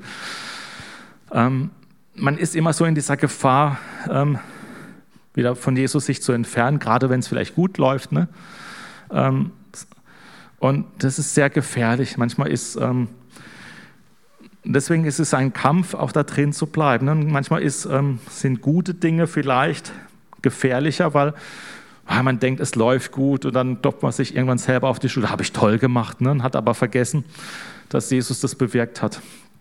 [SPEAKER 1] Man ist immer so in dieser Gefahr, wieder von Jesus sich zu entfernen, gerade wenn es vielleicht gut läuft. Ne? Und das ist sehr gefährlich. Manchmal deswegen ist es ein Kampf, auch da drin zu bleiben. Ne? Manchmal sind gute Dinge vielleicht gefährlicher, weil man denkt, es läuft gut und dann klopft man sich irgendwann selber auf die Schulter, habe ich toll gemacht, ne? Und hat aber vergessen, dass Jesus das bewirkt hat.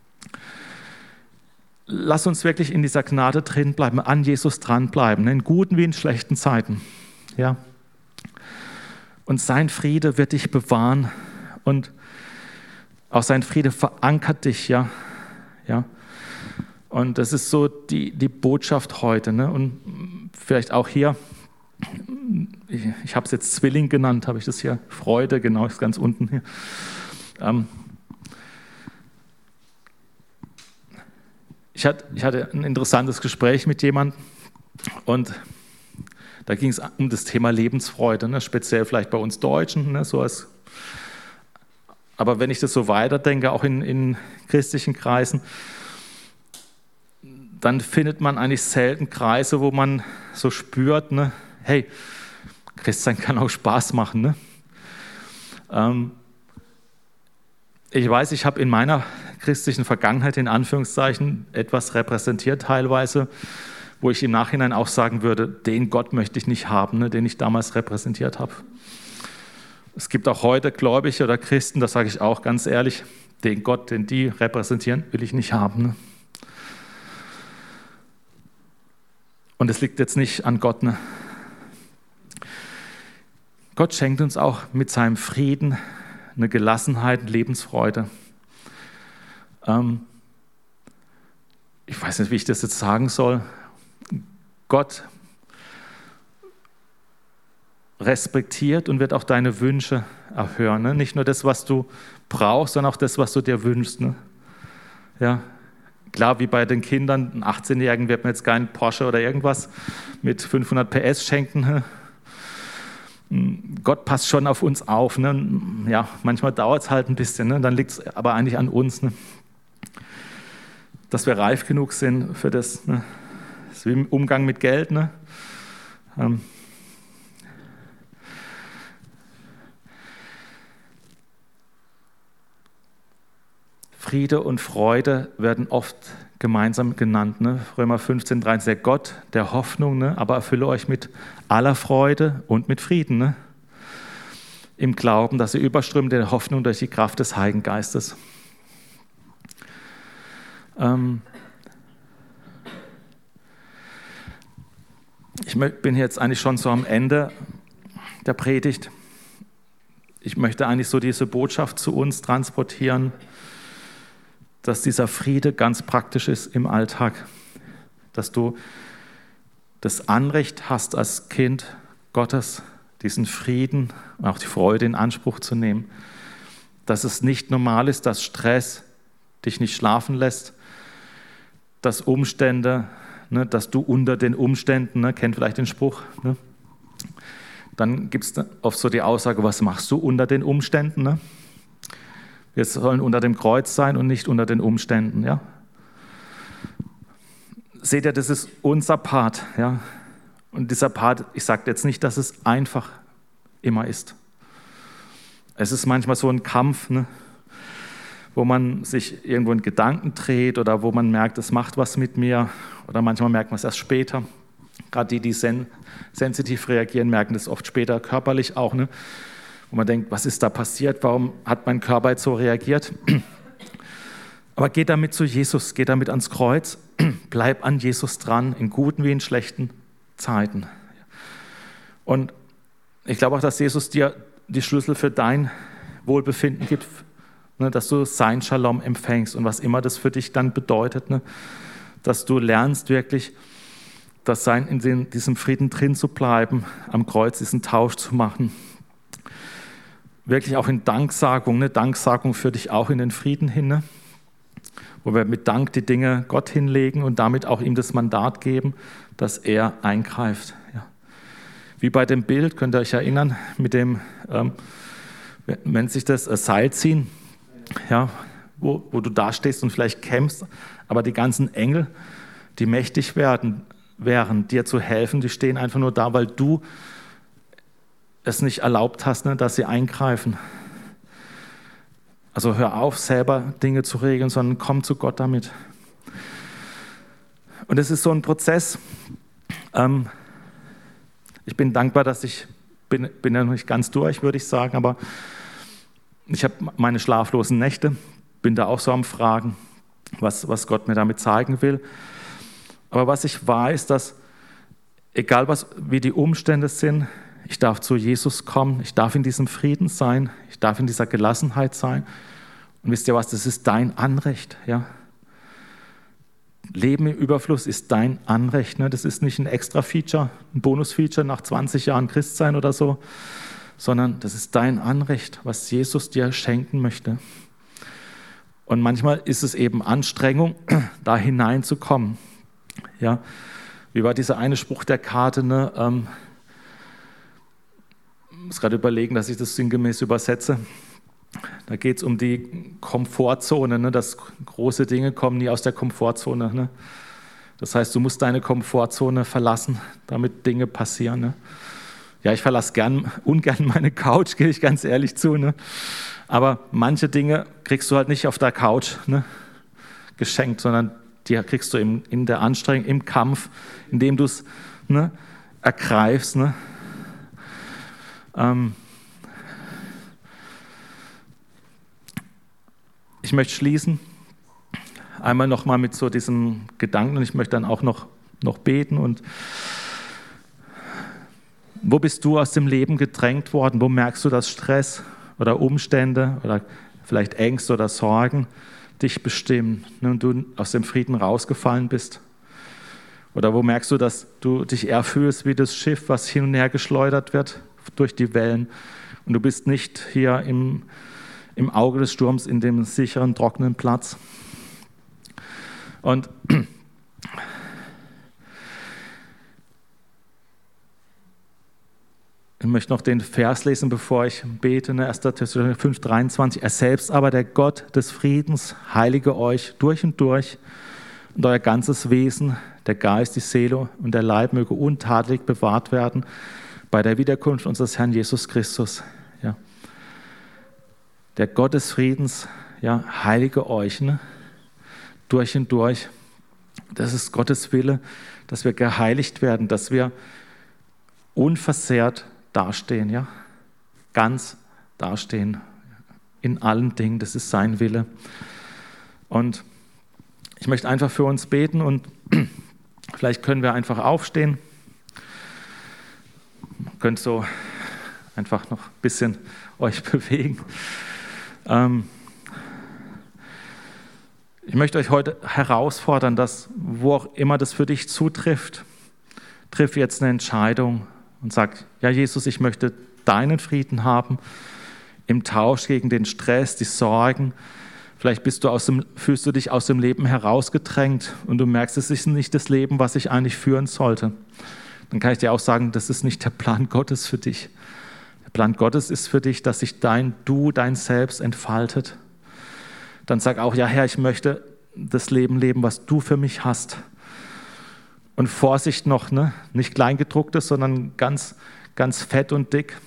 [SPEAKER 1] Lass uns wirklich in dieser Gnade drin bleiben, an Jesus dranbleiben, ne? In guten wie in schlechten Zeiten. Ja? Und sein Friede wird dich bewahren und auch sein Friede verankert dich. Ja? Ja? Und das ist so die Botschaft heute. Ne? Und vielleicht auch hier, ich habe es jetzt Zwilling genannt, habe ich das hier? Freude, genau, ist ganz unten hier. Ich hatte ein interessantes Gespräch mit jemandem und da ging es um das Thema Lebensfreude, ne? Speziell vielleicht bei uns Deutschen. Ne? Aber wenn ich das so weiterdenke, auch in christlichen Kreisen, dann findet man eigentlich selten Kreise, wo man so spürt, ne? Hey, Christsein kann auch Spaß machen. Ne? Ich weiß, ich habe in meiner christlichen Vergangenheit in Anführungszeichen etwas repräsentiert teilweise, wo ich im Nachhinein auch sagen würde, den Gott möchte ich nicht haben, ne, den ich damals repräsentiert habe. Es gibt auch heute Gläubige oder Christen, das sage ich auch ganz ehrlich, den Gott, den die repräsentieren, will ich nicht haben. Ne? Und es liegt jetzt nicht an Gott. Ne? Gott schenkt uns auch mit seinem Frieden eine Gelassenheit, eine Lebensfreude. Ich weiß nicht, wie ich das jetzt sagen soll. Gott respektiert und wird auch deine Wünsche erhören. Ne? Nicht nur das, was du brauchst, sondern auch das, was du dir wünschst. Ne? Ja, klar, wie bei den Kindern, einen 18-Jährigen wird man jetzt keinen Porsche oder irgendwas mit 500 PS schenken. Ne? Gott passt schon auf uns auf. Ne? Ja, manchmal dauert es halt ein bisschen, ne? Dann liegt es aber eigentlich an uns, ne? Dass wir reif genug sind für das. Ne? Das ist wie im Umgang mit Geld. Ne? Friede und Freude werden oft gemeinsam genannt. Ne? Römer 15, 13, der Gott der Hoffnung, ne? Aber erfülle euch mit aller Freude und mit Frieden. Ne? Im Glauben, dass ihr überströmt der Hoffnung durch die Kraft des Heiligen Geistes. Ich bin jetzt eigentlich schon so am Ende der Predigt. Ich möchte eigentlich so diese Botschaft zu uns transportieren, dass dieser Friede ganz praktisch ist im Alltag, dass du das Anrecht hast als Kind Gottes, diesen Frieden und auch die Freude in Anspruch zu nehmen, dass es nicht normal ist, dass Stress dich nicht schlafen lässt, dass Umstände, ne, dass du unter den Umständen, ne, kennt vielleicht den Spruch, ne, dann gibt es oft so die Aussage, was machst du unter den Umständen? Ne? Wir sollen unter dem Kreuz sein und nicht unter den Umständen. Ja? seht ihr, das ist unser Part. Ja? Und dieser Part, ich sage jetzt nicht, dass es einfach immer ist. Es ist manchmal so ein Kampf, ne? Wo man sich irgendwo in Gedanken dreht oder wo man merkt, es macht was mit mir. Oder manchmal merkt man es erst später. Gerade die sensitiv reagieren, merken das oft später körperlich auch. Ne? Wo man denkt, was ist da passiert? Warum hat mein Körper jetzt so reagiert? Aber geh damit zu Jesus, geh damit ans Kreuz. Bleib an Jesus dran, in guten wie in schlechten Zeiten. Und ich glaube auch, dass Jesus dir die Schlüssel für dein Wohlbefinden gibt, ne, dass du sein Shalom empfängst und was immer das für dich dann bedeutet, ne, dass du lernst wirklich, in diesem Frieden drin zu bleiben, am Kreuz diesen Tausch zu machen. Wirklich auch in Danksagung, ne, Danksagung führt dich auch in den Frieden hin, ne, wo wir mit Dank die Dinge Gott hinlegen und damit auch ihm das Mandat geben, dass er eingreift. Ja. Wie bei dem Bild, könnt ihr euch erinnern, mit dem, wenn sich das Seil ziehen, ja, wo du da stehst und vielleicht kämpfst, aber die ganzen Engel, die mächtig wären, dir zu helfen, die stehen einfach nur da, weil du es nicht erlaubt hast, ne, dass sie eingreifen. Also hör auf, selber Dinge zu regeln, sondern komm zu Gott damit. Und es ist so ein Prozess. Ich bin dankbar, dass ich bin ja noch nicht ganz durch, würde ich sagen, aber ich habe meine schlaflosen Nächte, bin da auch so am Fragen, was Gott mir damit zeigen will. Aber was ich weiß, dass egal wie die Umstände sind, ich darf zu Jesus kommen, ich darf in diesem Frieden sein, ich darf in dieser Gelassenheit sein. Und wisst ihr was, das ist dein Anrecht. Ja? Leben im Überfluss ist dein Anrecht. Ne? Das ist nicht ein Extra-Feature, ein Bonus-Feature nach 20 Jahren Christsein oder so, sondern das ist dein Anrecht, was Jesus dir schenken möchte. Und manchmal ist es eben Anstrengung, da hineinzukommen. Ja? Wie war dieser eine Spruch der Karte, ne? Ich muss gerade überlegen, dass ich das sinngemäß übersetze. Da geht es um die Komfortzone, ne? Dass große Dinge kommen nie aus der Komfortzone. Ne? Das heißt, du musst deine Komfortzone verlassen, damit Dinge passieren. Ne? Ja, ich verlasse ungern meine Couch, gebe ich ganz ehrlich zu. Ne? Aber manche Dinge kriegst du halt nicht auf der Couch, ne, geschenkt, sondern die kriegst du in der Anstrengung, im Kampf, indem du es, ne, ergreifst. Ne? Ich möchte schließen, einmal nochmal mit so diesem Gedanken, und ich möchte dann auch noch beten. Und wo bist du aus dem Leben gedrängt worden? Wo merkst du, dass Stress oder Umstände oder vielleicht Ängste oder Sorgen dich bestimmen, ne, und du aus dem Frieden rausgefallen bist? Oder wo merkst du, dass du dich eher fühlst wie das Schiff, was hin und her geschleudert wird durch die Wellen, und du bist nicht hier im Auge des Sturms in dem sicheren, trockenen Platz? Und ich möchte noch den Vers lesen, bevor ich bete, 1. Thessalonicher 5,23. Er selbst aber, der Gott des Friedens, heilige euch durch und durch und euer ganzes Wesen, der Geist, die Seele und der Leib möge untadelig bewahrt werden bei der Wiederkunft unseres Herrn Jesus Christus. Ja. Der Gott des Friedens, ja, heilige euch, ne? Durch und durch. Das ist Gottes Wille, dass wir geheiligt werden, dass wir unversehrt dastehen, ja, ganz dastehen in allen Dingen. Das ist sein Wille. Und ich möchte einfach für uns beten und vielleicht können wir einfach aufstehen. Ihr könnt so einfach noch ein bisschen euch bewegen. Ich möchte euch heute herausfordern, dass, wo auch immer das für dich zutrifft, triff jetzt eine Entscheidung und sag, ja Jesus, ich möchte deinen Frieden haben im Tausch gegen den Stress, die Sorgen. Vielleicht fühlst du dich aus dem Leben herausgedrängt und du merkst, es ist nicht das Leben, was ich eigentlich führen sollte. Dann kann ich dir auch sagen, das ist nicht der Plan Gottes für dich. Der Plan Gottes ist für dich, dass sich dein Selbst entfaltet. Dann sag auch, ja Herr, ich möchte das Leben leben, was du für mich hast. Und Vorsicht noch, ne? Nicht kleingedrucktes, sondern ganz, ganz fett und dick.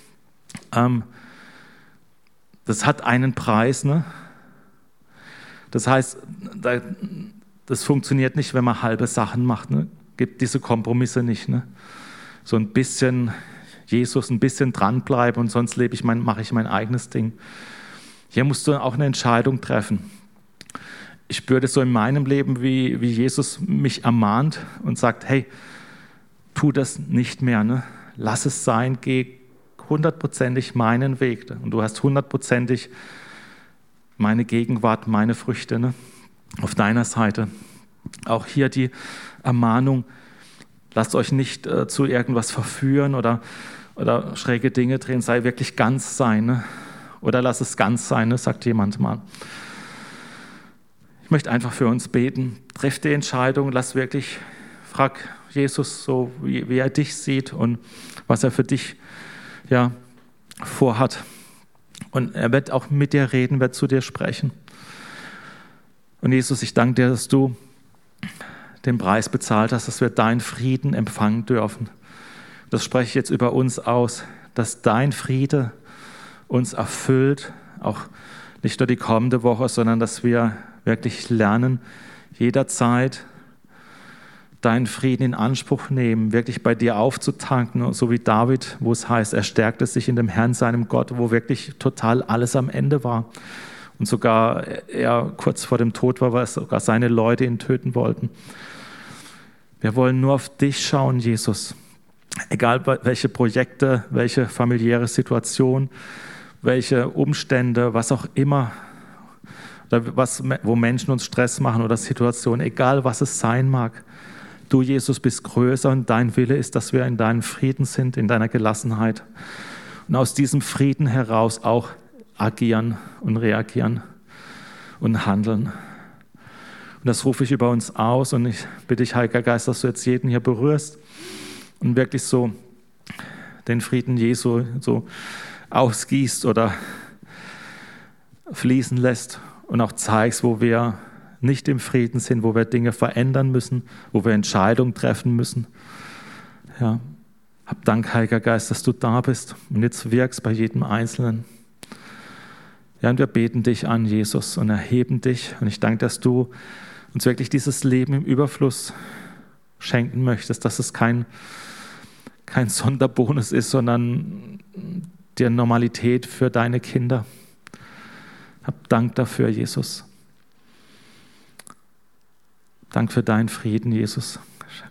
[SPEAKER 1] Das hat einen Preis. Ne? Das heißt, das funktioniert nicht, wenn man halbe Sachen macht. Ne? Gibt diese Kompromisse nicht. Ne? So ein bisschen Jesus, ein bisschen dranbleiben und sonst mache ich mein eigenes Ding. Hier musst du auch eine Entscheidung treffen. Ich spüre das so in meinem Leben, wie Jesus mich ermahnt und sagt, hey, tu das nicht mehr, ne? Lass es sein, geh 100%ig meinen Weg. Und du hast 100%ig meine Gegenwart, meine Früchte, ne? Auf deiner Seite. Auch hier die Ermahnung, lasst euch nicht zu irgendwas verführen oder schräge Dinge drehen, sei wirklich ganz sein. Ne? Oder lass es ganz sein, ne? Sagt jemand mal. Ich möchte einfach für uns beten. Treff die Entscheidung, frag Jesus so, wie er dich sieht und was er für dich vorhat. Und er wird auch mit dir reden, wird zu dir sprechen. Und Jesus, ich danke dir, dass du den Preis bezahlt hast, dass wir deinen Frieden empfangen dürfen. Das spreche ich jetzt über uns aus, dass dein Friede uns erfüllt, auch nicht nur die kommende Woche, sondern dass wir wirklich lernen, jederzeit deinen Frieden in Anspruch nehmen, wirklich bei dir aufzutanken, so wie David, wo es heißt, er stärkte sich in dem Herrn, seinem Gott, wo wirklich total alles am Ende war. Und sogar er kurz vor dem Tod war, weil sogar seine Leute ihn töten wollten. Wir wollen nur auf dich schauen, Jesus. Egal welche Projekte, welche familiäre Situation, welche Umstände, was auch immer, oder wo Menschen uns Stress machen oder Situationen, egal was es sein mag. Du, Jesus, bist größer und dein Wille ist, dass wir in deinem Frieden sind, in deiner Gelassenheit. Und aus diesem Frieden heraus auch agieren und reagieren und handeln. Und das rufe ich über uns aus und ich bitte dich, Heiliger Geist, dass du jetzt jeden hier berührst und wirklich so den Frieden Jesu so ausgießt oder fließen lässt und auch zeigst, wo wir nicht im Frieden sind, wo wir Dinge verändern müssen, wo wir Entscheidungen treffen müssen. Ja, hab Dank, Heiliger Geist, dass du da bist und jetzt wirkst bei jedem Einzelnen. Ja, und wir beten dich an, Jesus, und erheben dich. Und ich danke, dass du uns wirklich dieses Leben im Überfluss schenken möchtest, dass es kein Sonderbonus ist, sondern die Normalität für deine Kinder. Hab Dank dafür, Jesus. Dank für deinen Frieden, Jesus.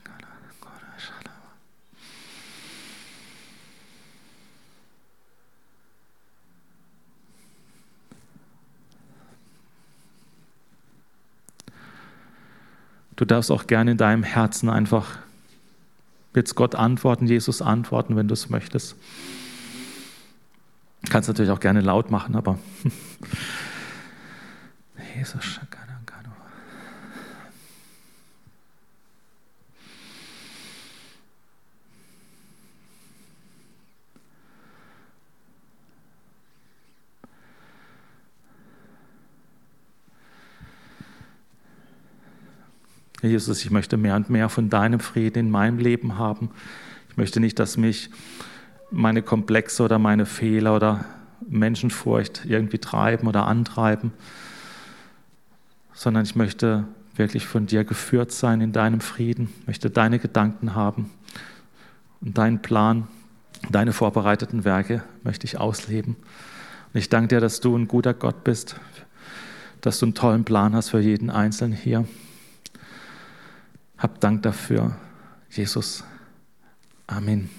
[SPEAKER 1] Du darfst auch gerne in deinem Herzen einfach jetzt Gott antworten, Jesus antworten, wenn du es möchtest. Du kannst natürlich auch gerne laut machen, aber Jesus. Jesus, ich möchte mehr und mehr von deinem Frieden in meinem Leben haben. Ich möchte nicht, dass mich meine Komplexe oder meine Fehler oder Menschenfurcht irgendwie treiben oder antreiben, sondern ich möchte wirklich von dir geführt sein in deinem Frieden, ich möchte deine Gedanken haben und deinen Plan, deine vorbereiteten Werke möchte ich ausleben. Und ich danke dir, dass du ein guter Gott bist, dass du einen tollen Plan hast für jeden Einzelnen hier. Hab Dank dafür, Jesus. Amen.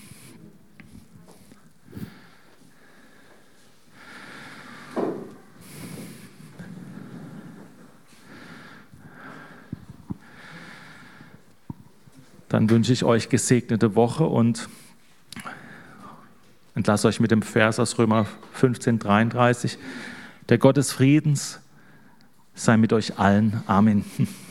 [SPEAKER 1] Dann wünsche ich euch gesegnete Woche und entlasse euch mit dem Vers aus Römer 15,33. Der Gott des Friedens sei mit euch allen. Amen.